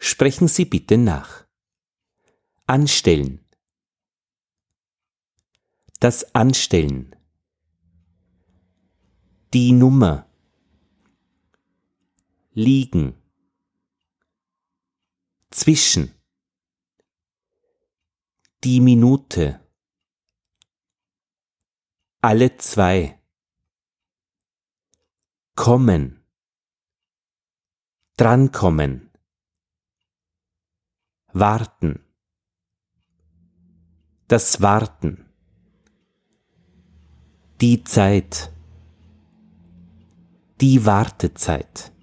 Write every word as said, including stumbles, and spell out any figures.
Sprechen Sie bitte nach. Anstellen. Das Anstellen. Die Nummer. Liegen. Zwischen. Die Minute. Alle zwei. Kommen. Drankommen. Warten. Das Warten. Die Zeit. Die Wartezeit.